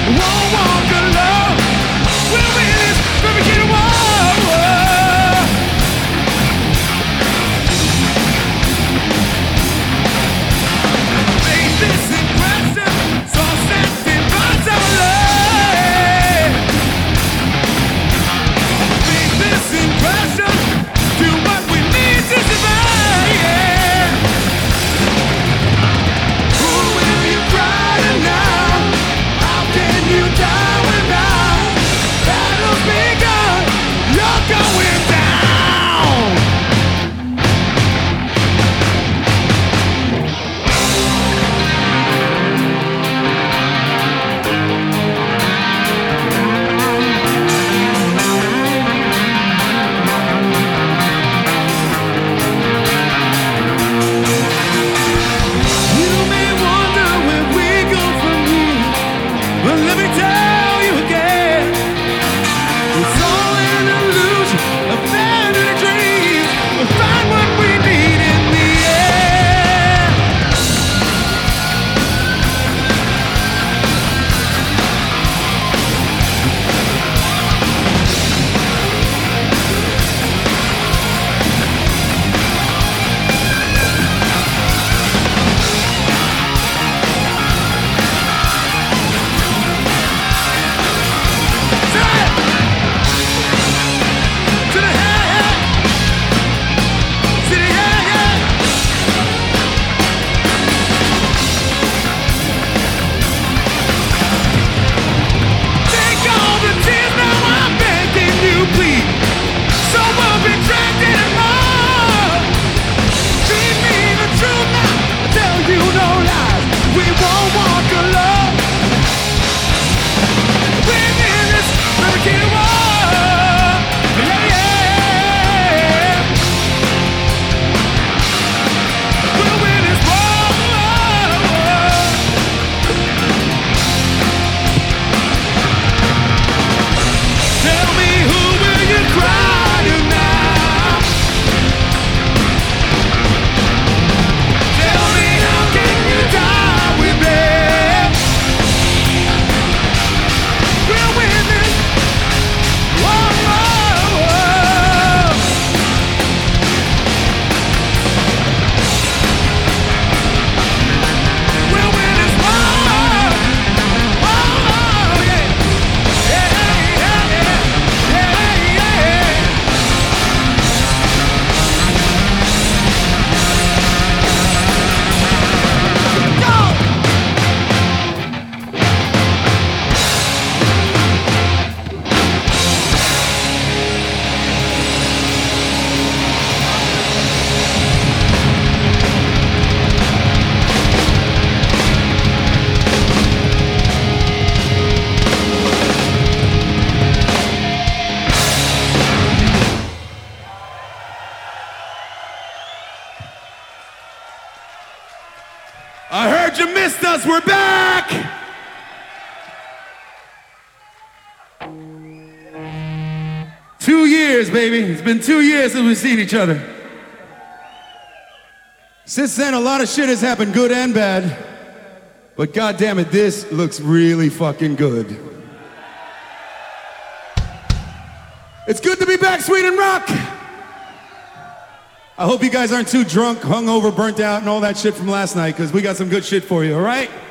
Won't walk alone. We'll win this, but we can't walk. Faith is impressive, so setting bonds our love. Faith is impressive, do what we need to survive. Yeah. Who will you cry to now? How can you die without? Battle's begun, you're going down. You may wonder where we go from here, but let me tell you again, it's all an illusion, a vanity dream. We'll find what we need in the end. To the head, to the head. Take all the tears, now I'm begging you, please. So we'll be trapped in love. Feed me the truth now, I tell you no lies. We won't walk alone. We're in this, but we can't walk. Yeah, yeah. We'll win this war. Tell me, who will you cry to now? Tell me, how can you die with me? We'll win this. Whoa, whoa, whoa. We'll win this war. Oh, yeah. Yeah, yeah, yeah. Yeah, yeah. Go! I heard you missed us. We're back. Two years, baby. It's been 2 years since we've seen each other. Since then, a lot of shit has happened, good and bad. But goddamn it, this looks really fucking good. It's good to be back, Sweden Rock. I hope you guys aren't too drunk, hungover, burnt out, and all that shit from last night, because we got some good shit for you, all right?